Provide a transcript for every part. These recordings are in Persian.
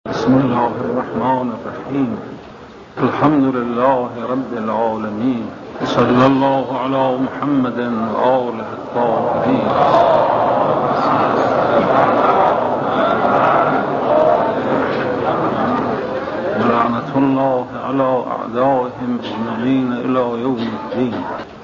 بسم الله الرحمن الرحیم. الحمد لله رب العالمین. صلی الله علی محمد و آله الطاهرین. لعنت الله علی اعدائهم اجمعین الی یوم الدین.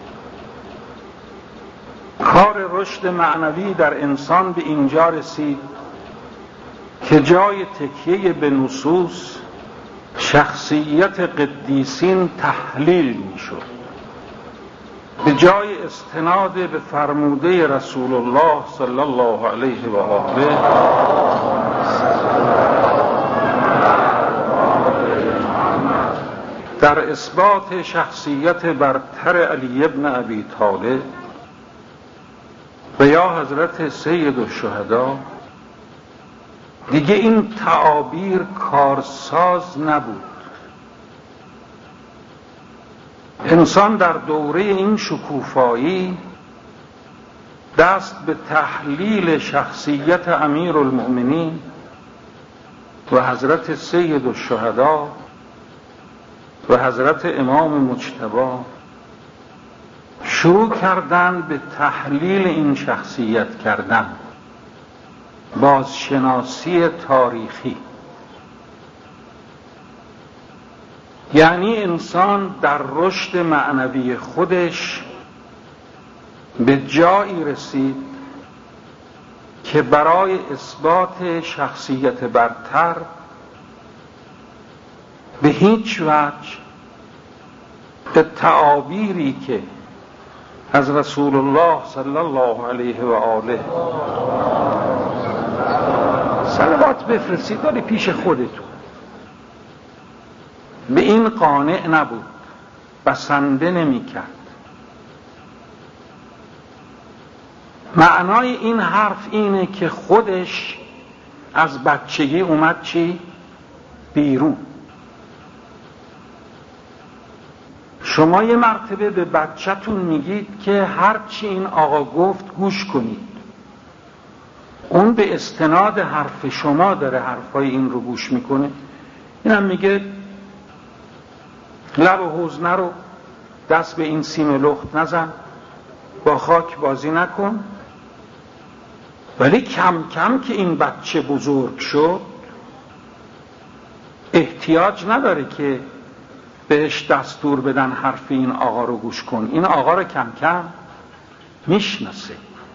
کار رشد معنوی در انسان به اینجا رسید که جای تکیه به نصوص شخصیت قدیسین تحلیل می شد، به جای استناد به فرموده رسول الله صلی الله علیه و آله در اثبات شخصیت برتر علی ابن ابی طالب و یا حضرت سید الشهدا، دیگه این تعابیر کارساز نبود. انسان در دوره این شکوفایی دست به تحلیل شخصیت امیر المؤمنین و حضرت سید الشهدا و حضرت امام مجتبی شروع کردن به تحلیل این شخصیت کردن، بازشناسی تاریخی. یعنی انسان در رشد معنوی خودش به جایی رسید که برای اثبات شخصیت برتر به هیچ وجه به تعابیری که از رسول الله صلی الله علیه و آله صلوات بفرستید داری پیش خودتون، به این قانع نبود، بسنده نمی کرد. معنای این حرف اینه که خودش از بچگی اومد چی؟ بیرون. شما یه مرتبه به بچه‌تون میگید که هر چی این آقا گفت گوش کنید، اون به استناد حرف شما داره حرفای این رو گوش میکنه. اینم میگه لب و حوض نرو، دست به این سیم لخت نزن، با خاک بازی نکن. ولی کم کم که این بچه بزرگ شد احتیاج نداره که بهش دستور بدن حرف این آقا رو گوش کن، این آقا رو کم کم میشناسه.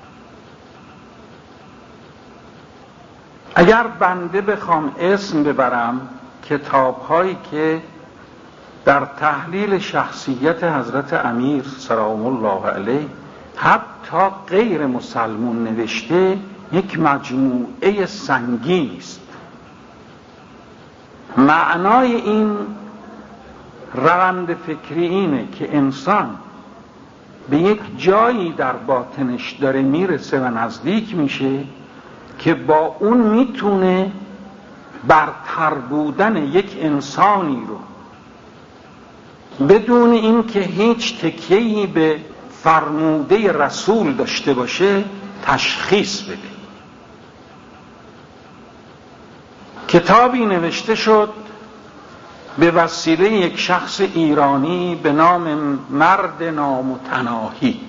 اگر بنده بخوام اسم ببرم کتاب‌هایی که در تحلیل شخصیت حضرت امیر سلام الله علیه حتی غیر مسلمون نوشته، یک مجموعه سنگین است. معنای این روند فکری اینه که انسان به یک جایی در باطنش داره میرسه و نزدیک میشه که با اون میتونه برتر بودن یک انسانی رو بدون این که هیچ تکیه‌ای به فرموده رسول داشته باشه تشخیص بده. کتابی نوشته شد به وسیله یک شخص ایرانی به نام مرد نامتناهی.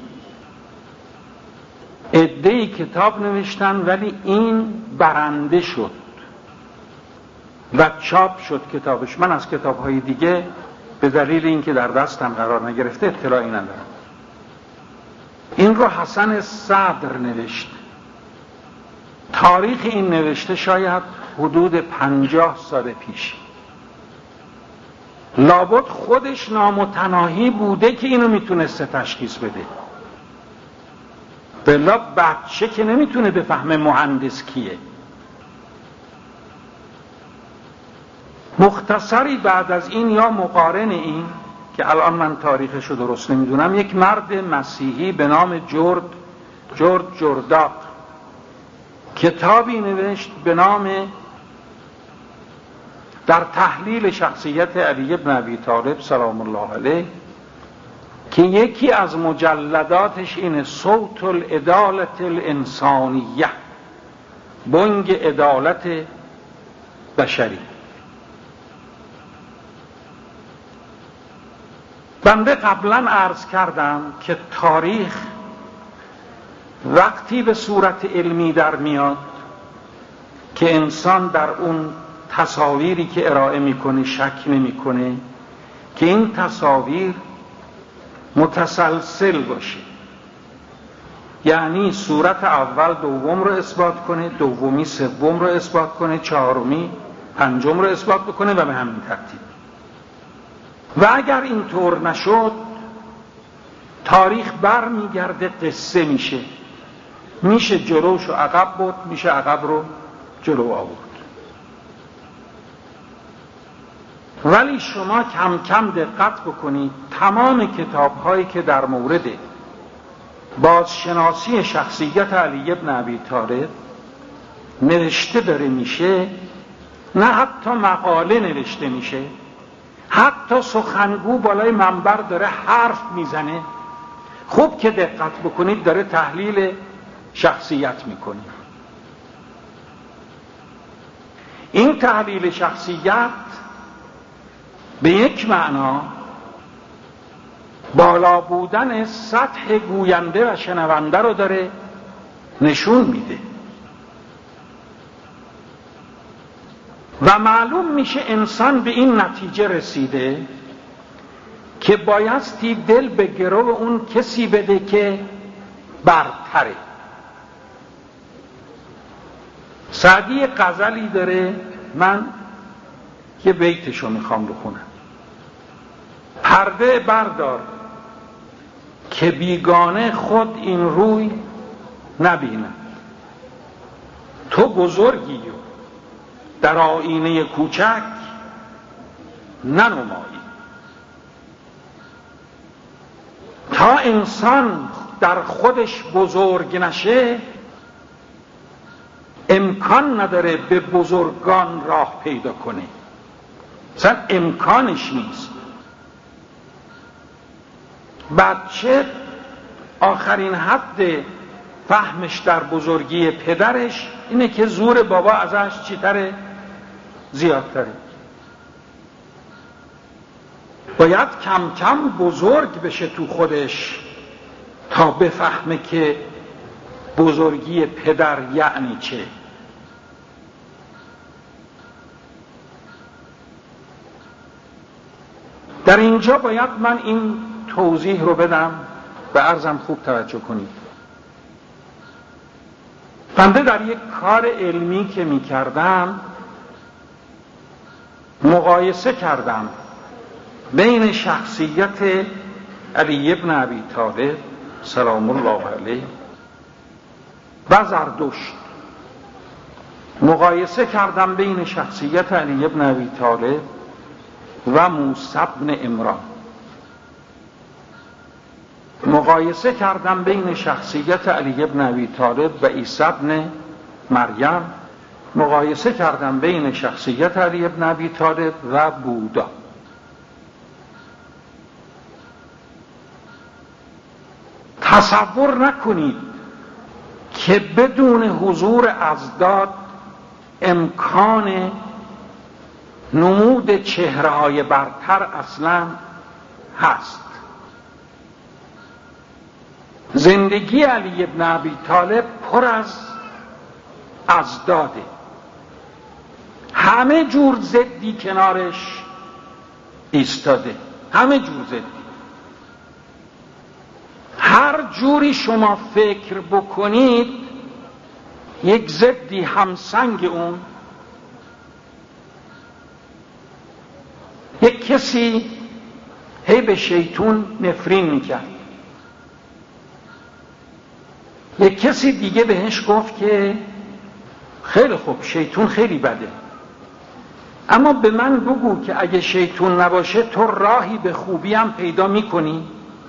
عده‌ای کتاب نوشتن ولی این برنده شد و چاپ شد کتابش. من از کتاب‌های دیگه به دلیل اینکه در دستم قرار نگرفته اطلاعی ندارم. این رو حسن صدر نوشت. تاریخ این نوشته شاید حدود 50 سال پیش. لابد خودش نامتناهی بوده که اینو میتونسته تشخیص بده. بلا بچه که نمیتونه بفهمه مهندس کیه. مختصری بعد از این یا مقارن این که الان من تاریخشو درست نمیدونم، یک مرد مسیحی به نام جورج جرداق کتابی نوشت به نام در تحلیل شخصیت علی ابن ابی طالب سلام الله علیه، که یکی از مجلداتش اینه صوت العدالت الانسانیه، بانگ عدالت بشری. بنده قبلا عرض کردم که تاریخ وقتی به صورت علمی در میاد که انسان در اون تصاویری که ارائه میکنه شک نمیکنه که این تصاویر متسلسل باشه، یعنی صورت اول دوم رو اثبات کنه، دومی سوم رو اثبات کنه، چهارمی پنجم رو اثبات بکنه و به همین ترتیب. و اگر اینطور نشد تاریخ بر میگرده قصه میشه جلوش رو عقب برد، میشه عقب رو جلو آورد. ولی شما کم کم دقت بکنید تمام کتاب هایی که در مورد بازشناسی شخصیت علی بن ابی طالب نوشته داره میشه، نه حتی مقاله نوشته میشه، حتی سخنگو بالای منبر داره حرف میزنه، خوب که دقت بکنید داره تحلیل شخصیت میکنه. این تحلیل شخصیت به یک معنا بالا بودن سطح گوینده و شنونده رو داره نشون میده و معلوم میشه انسان به این نتیجه رسیده که بایستی دل به گرو اون کسی بده که برتره. سعدی غزلی داره، من یه بیتشو میخوام بخونم. پرده بردار که بیگانه خود این روی نبیند، تو بزرگی و در آینه کوچک ننمایی. تا انسان در خودش بزرگ نشه امکان نداره به بزرگان راه پیدا کنه، اصلا امکانش نیست. بچه آخرین حد فهمش در بزرگی پدرش اینه که زور بابا ازش چیتره؟ زیادتره. باید کم کم بزرگ بشه تو خودش تا بفهمه که بزرگی پدر یعنی چه. در اینجا باید من این توضیح رو بدم، به عرضم خوب توجه کنید. بنده در یک کار علمی که می کردم مقایسه کردم بین شخصیت علی بن ابی طالب سلام الله علیه و زردشت. مقایسه کردم بین شخصیت علی بن ابی طالب و موسی بن عمران. مقایسه کردم بین شخصیت علی بن ابی طالب و عیسی بن مریم. مقایسه کردم بین شخصیت علی بن ابی طالب و بودا. تصور نکنید که بدون حضور اضداد امکان نمود چهره‌های برتر اصلا هست. زندگی علی بن ابی طالب پر از اضداده، همه جور ضدی کنارش ایستاده، همه جور ضدی. هر جوری شما فکر بکنید یک ضدی همسنگ اون. یک کسی هی به شیطون نفرین میکرد، یک کسی دیگه بهش گفت که خیلی خوب شیطون خیلی بده، اما به من بگو که اگه شیطون نباشه تو راهی به خوبی هم پیدا میکنی؟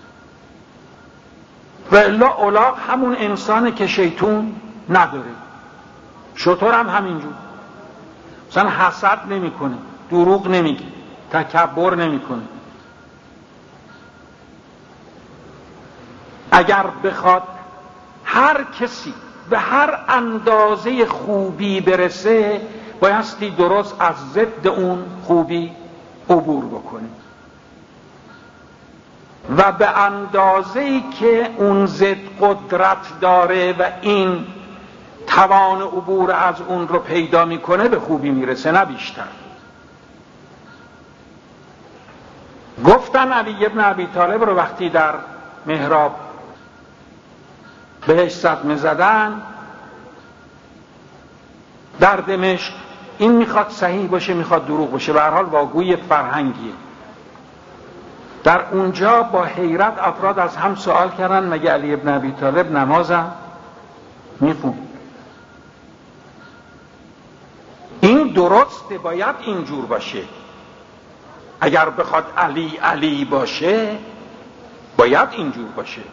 و الا الاغ همون انسانه که شیطون نداره. شطور هم همینجور، مثلا حسد نمیکنه، دروغ نمیگه، تکبر نمیکنه. اگر بخواد هر کسی به هر اندازه خوبی برسه بایستی درست از ضد اون خوبی عبور بکنی و به اندازه‌ای که اون ضد قدرت داره و این توان عبور از اون رو پیدا میکنه به خوبی میرسه، نه بیشتر. گفتن علی ابن ابی طالب رو وقتی در محراب بهش صدمه زدن در دمشق، این میخواد صحیح باشه میخواد دروغ باشه، به هر حال واگوی فرهنگیه، در اونجا با حیرت افراد از هم سوال کردن مگه علی ابن ابی طالب نمازم میخوند؟ این درسته، باید اینجور باشه. اگر بخواد علی علی باشه باید اینجور باشه.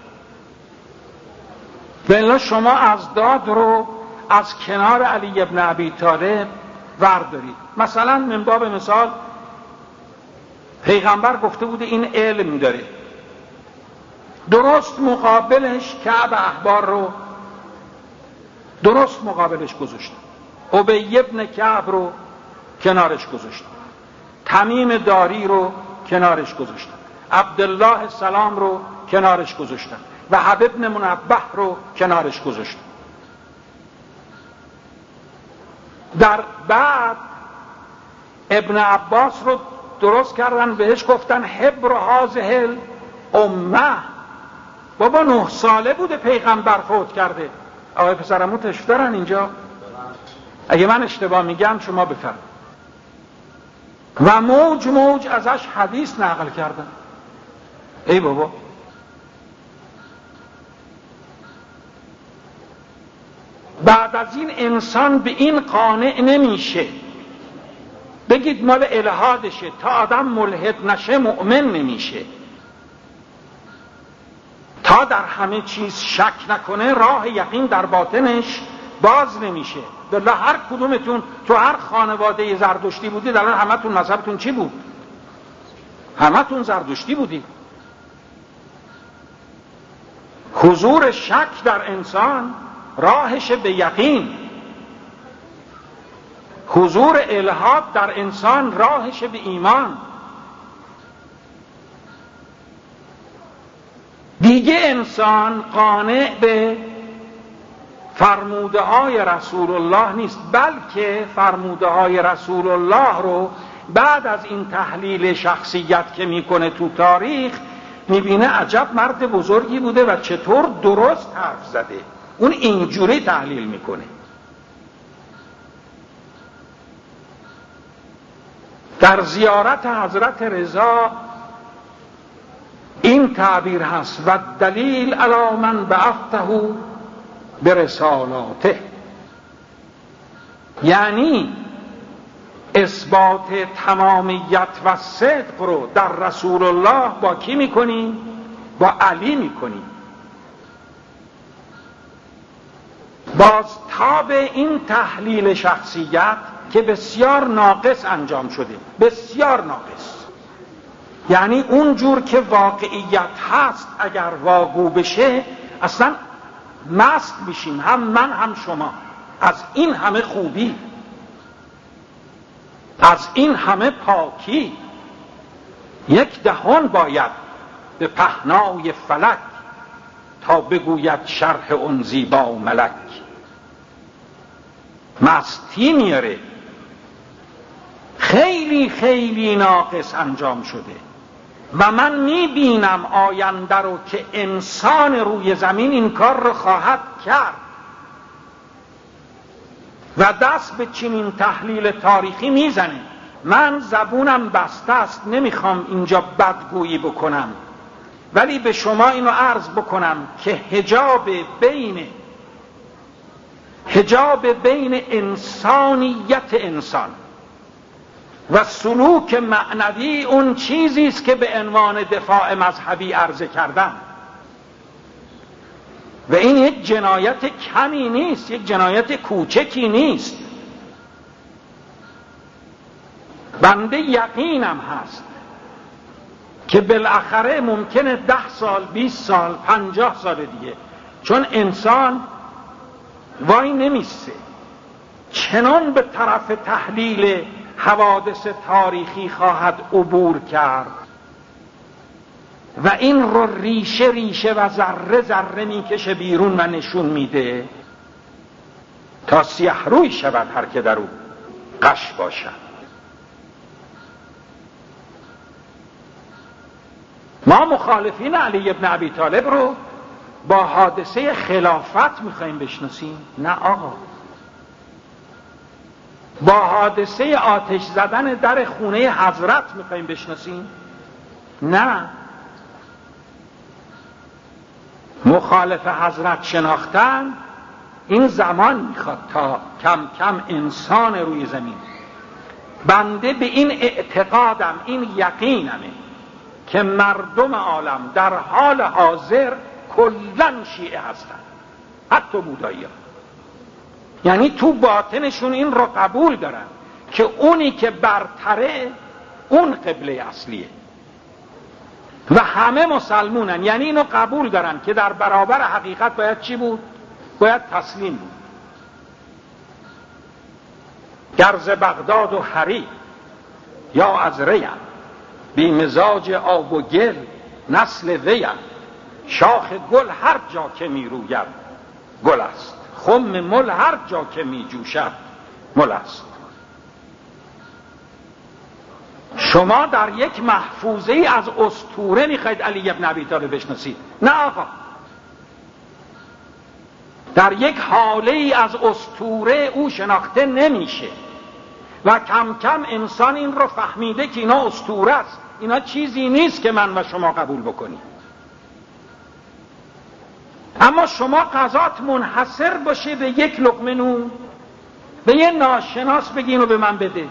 بلا شما از داد رو از کنار علی ابن ابی طالب وردارید. مثلا من باب مثال پیغمبر گفته بوده این علم داره، درست مقابلش کعب احبار رو درست مقابلش گذاشت، ابی ابن کعب رو کنارش گذاشت، تمیم داری رو کنارش گذاشتن، عبدالله سلام رو کنارش گذاشتن، وهب ابن منبه رو کنارش گذاشتن. در بعد ابن عباس رو درست کردن، بهش گفتن حبر هذه الامه. بابا 9 ساله بوده پیغمبر فوت کرده. آقای پسرمو تشریف دارن اینجا؟ اگه من اشتباه میگم شما بفرمایید. و موج موج ازش حدیث نقل کردن. ای بابا، بعد از این انسان به این قانع نمیشه بگید مال الحادشه، تا آدم ملحد نشه مؤمن نمیشه، تا در همه چیز شک نکنه راه یقین در باطنش باز نمیشه. بالله هر کدومتون تو هر خانواده زردشتی بودید الان همتون مذهبتون چی بود؟ همتون زردشتی بودید. حضور شک در انسان راهش به یقین، حضور الحاد در انسان راهش به ایمان. دیگه انسان قانع به فرموده های رسول الله نیست، بلکه فرموده های رسول الله رو بعد از این تحلیل شخصیت که میکنه تو تاریخ میبینه عجب مرد بزرگی بوده و چطور درست حرف زده، اون اینجوری تحلیل میکنه. در زیارت حضرت رضا این تعبیر هست و دلیل علی من بعثته برسالاته، یعنی اثبات تمامیت و صدق رو در رسول الله با کی میکنیم؟ با علی میکنیم. باز تاب این تحلیل شخصیت که بسیار ناقص انجام شده، بسیار ناقص، یعنی اون جور که واقعیت هست اگر واگو بشه اصلا مست میشیم، هم من هم شما، از این همه خوبی، از این همه پاکی. 1/10 باید به پهنای فلک تا بگوید شرح اون زیبا و ملک. مستی میاره، خیلی خیلی ناقص انجام شده و من میبینم آینده رو که انسان روی زمین این کار رو خواهد کرد و دست به چنین تحلیل تاریخی میزنه. من زبونم بسته است، نمیخوام اینجا بدگویی بکنم، ولی به شما اینو عرض بکنم که حجاب بین انسانیت انسان و سلوک معنوی اون چیزی است که به عنوان دفاع مذهبی عرضه کردم و این یک جنایت کمی نیست، یک جنایت کوچکی نیست. بنده یقینم هست که بالاخره ممکنه 10 سال 20 سال 50 سال دیگه، چون انسان وای نمیسته، چنان به طرف تحلیل حوادث تاریخی خواهد عبور کرد و این رو ریشه ریشه و ذره ذره میکشه بیرون و نشون میده تا سیه روی شود هر که در او غش باشد. ما مخالفین علی ابن ابی طالب رو با حادثه خلافت میخواییم بشناسیم؟ نه آقا. با حادثه آتش زدن در خونه حضرت میخواییم بشناسیم؟ نه. مخالف حضرت شناختن این زمان میخواد تا کم کم انسان روی زمین، بنده به این اعتقادم، این یقینمه که مردم عالم در حال حاضر کلن شیعه هستن، حتی بودایی ها. یعنی تو باطنشون این رو قبول دارن که اونی که برتره اون قبله اصلیه و همه مسلمونن. یعنی اینو قبول دارن که در برابر حقیقت باید چی بود؟ باید تسلیم بود. گرز بغداد و حری یا از ریم، بی مزاج آب و گل نسل ویم، شاخ گل هر جا که می روید گل است، خم مل هر جا که می جوشد مل است. شما در یک محفوظه ای از اسطوره میخواید علی ابن ابی طالب بشناسید؟ نه آقا. در یک حاله ای از اسطوره او شناخته نمیشه و کم کم انسان این رو فهمیده که اینا اسطوره است، اینا چیزی نیست که من و شما قبول بکنیم. اما شما قضات منحصر باشه به یک لقمه نون، به یه ناشناس بگین و به من بده،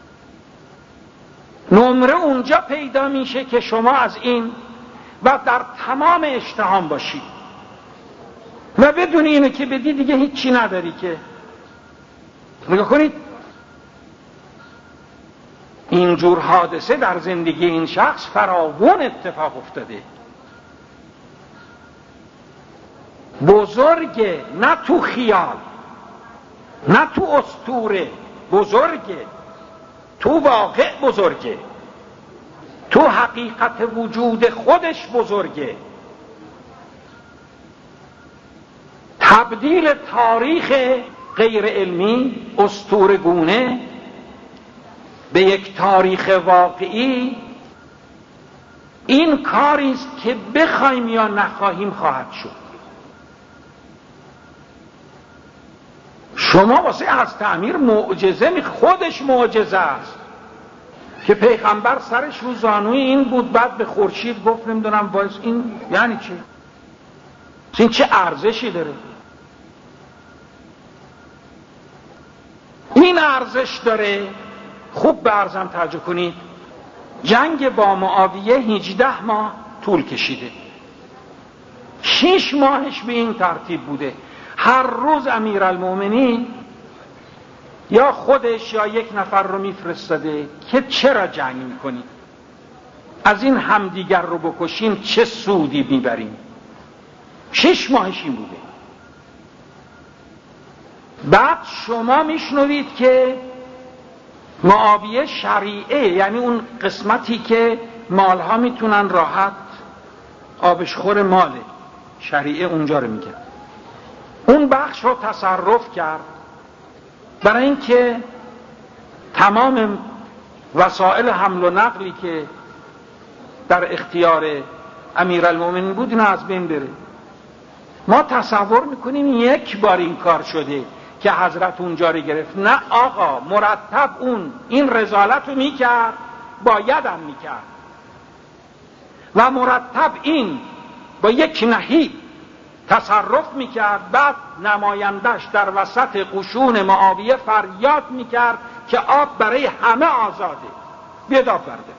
نمره اونجا پیدا میشه که شما از این و در تمام اشتهام باشی و بدون اینو که بدی دیگه هیچی نداری. که نگاه کنید اینجور حادثه در زندگی این شخص فراوان اتفاق افتاده. بزرگه، نه تو خیال، نه تو اسطوره، بزرگه تو واقع، بزرگه تو حقیقت وجود خودش، بزرگه. تبدیل تاریخ غیر علمی اسطوره‌گونه به یک تاریخ واقعی این کاری است که بخوایم یا نخواهیم خواهد شد. شما واسه از تعمیر معجزه خودش معجزه است که پیغمبر سرش رو زانوی این بود، بعد به خورشید گفت نمیدونم وایس این یعنی چی؟ این چه ارزشی داره؟ این ارزش داره. خوب به ارزم توجه کنید، جنگ با معاویه 18 ماه طول کشیده، 6 ماهش به این ترتیب بوده هر روز امیرالمومنین یا خودش یا یک نفر رو میفرستاده که چرا جنگ میکنید، از این همدیگر رو بکشیم چه سودی میبریم. 6 ماهش این بوده. بعد شما میشنوید که معاویه شریعه، یعنی اون قسمتی که مالها میتونن راحت آبشخور ماله، شریعه اونجا رو میگه، اون بخش رو تصرف کرد برای اینکه تمام وسایل حمل و نقلی که در اختیار امیرالمومنین بود اینا از بین بره. ما تصور میکنیم یک بار این کار شده که حضرت اونجا رو گرفت. نه آقا، مرتب اون این رذالت رو میکرد، بایدم میکرد و مرتب این با یک نهیب تصرف میکرد. بعد نمایندش در وسط قشون معاویه فریاد میکرد که آب برای همه آزاده، بیاد آب برده.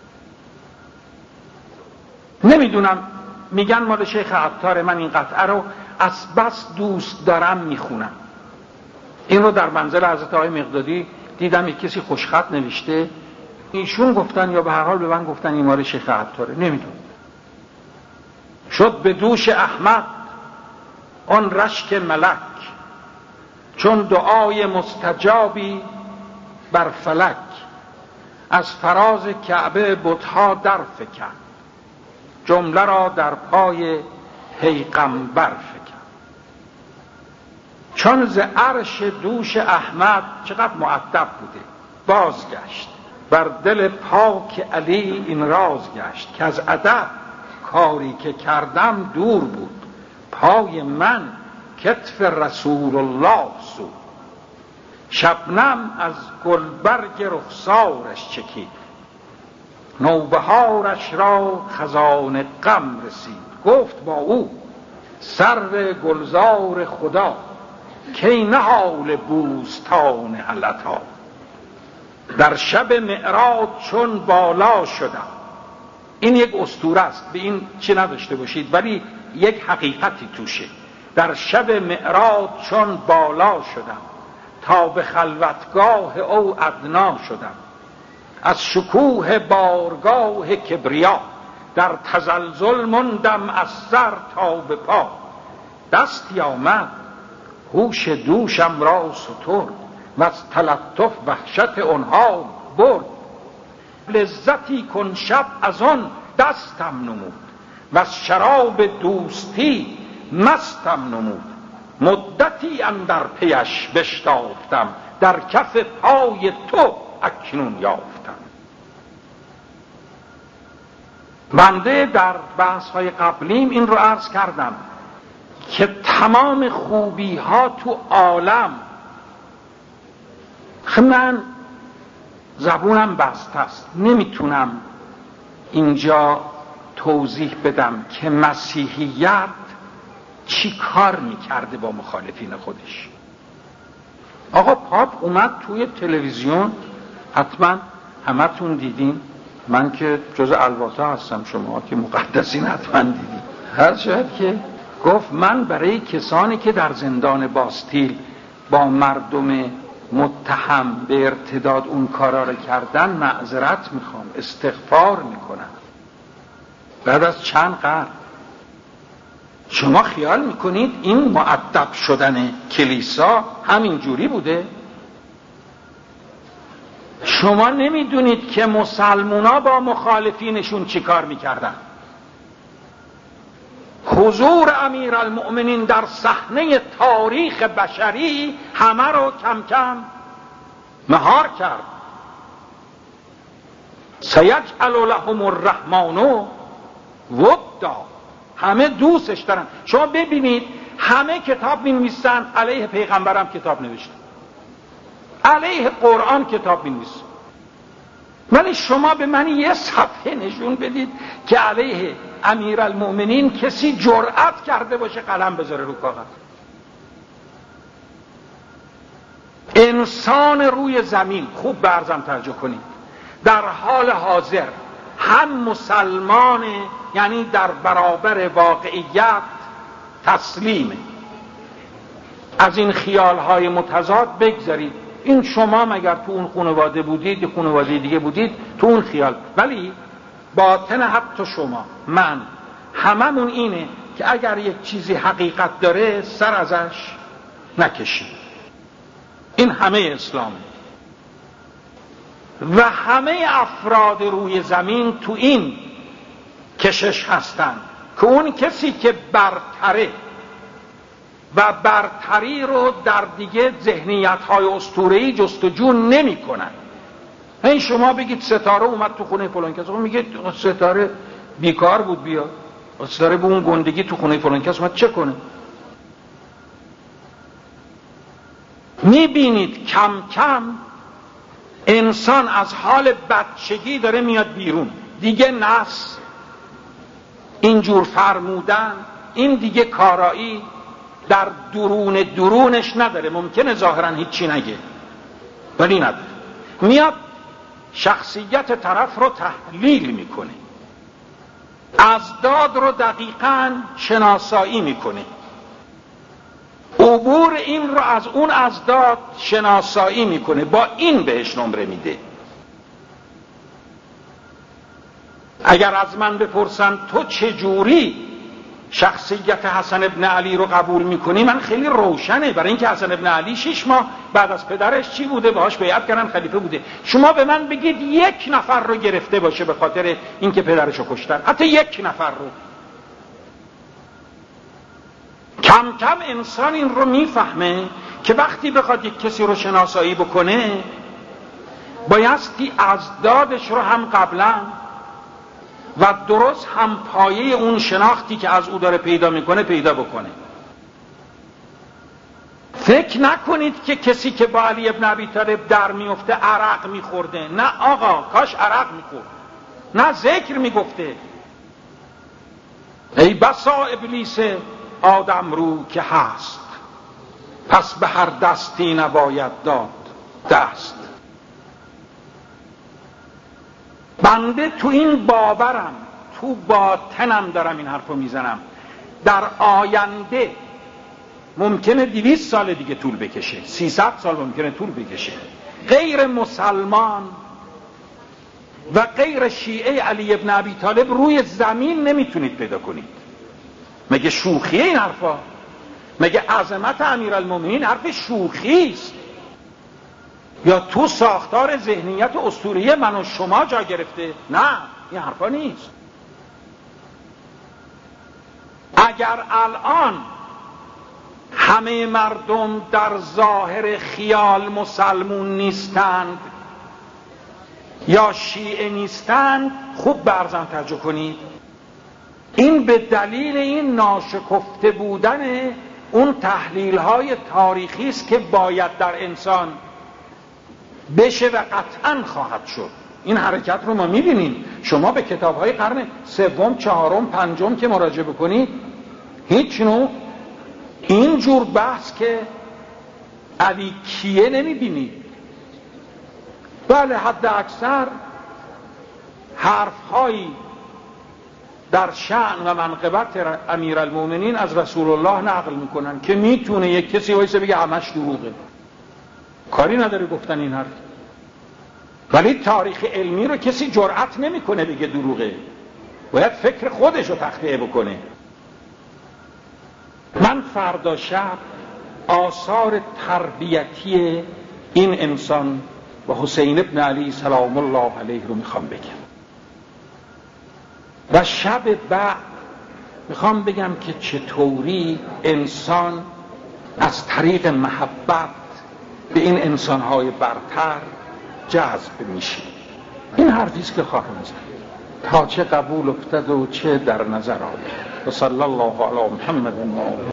نمیدونم، میگن مال شیخ عطار. من این قطعه رو از بس دوست دارم میخونم. این رو در منزل حضرت آقای مقدادی دیدم یک کسی خوشخط نوشته، ایشون گفتن یا به هر حال به من گفتن این مال شیخ عطاره، نمیدونم. شد به دوش احمد آن رشک ملک، چون دعای مستجابی بر فلک، از فراز کعبه بتها در فکن، جمله را در پای پیغمبر فکن. چون ز عرش دوش احمد، چقدر مؤدب بوده، بازگشت بر دل پاک علی این راز گشت، که از ادب کاری که کردم دور بود، پای من کتف رسول الله سو. شبنم از گلبرگ رخسارش چکید، نوبهارش را خزان غم رسید. گفت با او سرو گلزار خدا، کی نهال بوستان حلتا. در شب معراج چون بالا شدم، این یک اسطوره است، به این چی نداشته باشید، ولی یک حقیقتی توشه. در شب معراج چون بالا شدم، تا به خلوتگاه او ادنا شدم. از شکوه بارگاه کبریا، در تزلزل ماندم از سر تا به پا. دستی آمد هوش دوشم را سترد، و از تلطف وحشت آنها برد. لذتی کن شب از آن دستم نمود، و از شراب دوستی مستم نمود. مدتی اندر پیش بشتافتم، در کف پای تو اکنون یافتم. بنده در بحث‌های قبلیم این رو عرض کردم که تمام خوبی ها تو عالم، من زبونم بسته است، نمیتونم اینجا توضیح بدم که مسیحیت چی کار میکرده با مخالفین خودش. آقا پاپ اومد توی تلویزیون، حتما همتون دیدین، من که جز الواتا هستم، شما که مقدسین حتما دیدین. هر شاید که گفت من برای کسانی که در زندان باستیل با مردم متهم به ارتداد اون کارا رو کردن معذرت میخوام، استغفار میکنم. بعد از چند قرن شما خیال میکنید این مؤدب شدن کلیسا همین جوری بوده؟ شما نمیدونید که مسلمونا با مخالفینشون چی کار میکردن؟ حضور امیرالمؤمنین در صحنه تاریخ بشری همه رو کم کم مهار کرد. سیجعل لهم الرحمن ودا، همه دوستش دارن. شما ببینید همه کتاب می‌نویسن، علیه پیغمبرم کتاب نوشتن، علیه قرآن کتاب می‌نویسن، ولی شما به من یه صفحه نشون بدید که علیه امیرالمؤمنین کسی جرأت کرده باشه قلم بذاره رو کاغذ. انسان روی زمین، خوب برزم توجه کنید، در حال حاضر هم مسلمانه، یعنی در برابر واقعیت تسلیمه. از این خیالهای متضاد بگذارید. این شما مگر تو اون خانواده بودید یا خانواده دیگه بودید تو اون خیال، ولی باطن حتی شما، من، هممون اینه که اگر یک چیزی حقیقت داره سر ازش نکشید. این همه اسلامه و همه افراد روی زمین تو این کشش هستن که اون کسی که برتره و برتری رو در دیگه ذهنیت‌های اسطوره‌ای جستجو نمی‌کنن. این شما بگید ستاره اومد تو خونه فلان کس، میگه ستاره بیکار بود، بیا ستاره به اون گندگی تو خونه فلان کس اومد چه کنه؟ میبینید کم کم انسان از حال بچگی داره میاد بیرون، دیگه نفس، اینجور فرمودن، این دیگه کارایی در درونش نداره. ممکنه ظاهرا هیچی نگه ولی نداره، میاد شخصیت طرف رو تحلیل میکنه، ازداد رو دقیقاً شناسایی میکنه، عبور این رو از اون ازداد شناسایی میکنه، با این بهش نمره میده. اگر از من بپرسن تو چجوری شخصیت حسن ابن علی رو قبول میکنی، من خیلی روشنه، برای اینکه حسن ابن علی 6 ماه بعد از پدرش چی بوده؟ باهاش بیعت کردن، خلیفه بوده. شما به من بگید یک نفر رو گرفته باشه به خاطر اینکه پدرش رو کشتن، حتی یک نفر رو. کم کم انسان این رو میفهمه که وقتی بخواد یک کسی رو شناسایی بکنه بایستی اجدادش رو هم قبلا و درست هم پایه اون شناختی که از او داره پیدا میکنه پیدا بکنه. فکر نکنید که کسی که با علی ابن ابی طالب در میفته عرق میخورده. نه آقا، کاش عرق میخورد، نه ذکر میگفته ای بسا ابلیس آدم رو که هست، پس به هر دستی نباید داد دست. بنده تو این باورم، تو باطنم دارم این حرفو میزنم، در آینده ممکنه 200 سال دیگه طول بکشه، 300 سال ممکنه طول بکشه، غیر مسلمان و غیر شیعه علی ابن ابی طالب روی زمین نمیتونید پیدا کنید. مگه شوخیه این حرفا؟ مگه عظمت امیرالمومنین حرف شوخی است؟ یا تو ساختار ذهنیت اسطوره من و شما جا گرفته؟ نه، این حرفا نیست. اگر الان همه مردم در ظاهر خیال مسلمون نیستند یا شیعه نیستند، خوب برزن توجه کنید، این به دلیل این ناشکفته بودن اون تحلیل های تاریخی است که باید در انسان بشه و قطعا خواهد شد. این حرکت رو ما میبینیم. شما به کتاب های قرن سوم، چهارم، پنجم که مراجعه بکنید، هیچ نوع این جور بحث که علی کیه نمیبینید. بله، حد اکثر حرفهایی در شأن و منقبت امیرالمومنین از رسول الله نقل میکنن که میتونه یک کسی وایسه بگه همش دروغه، کاری نداره گفتن این حرف، ولی تاریخ علمی رو کسی جرأت نمیکنه بگه دروغه، باید فکر خودش رو تخطئه بکنه. من فردا شب آثار تربیتی این انسان و حسین ابن علی سلام الله علیه رو میخوام بگم و شب بعد میخوام بگم که چطوری انسان از طریق محبت به این انسانهای برتر جذب میشه. این حرفیست که خواهم زد، تا چه قبول افتد و چه در نظر آید. و صلی الله علی محمد و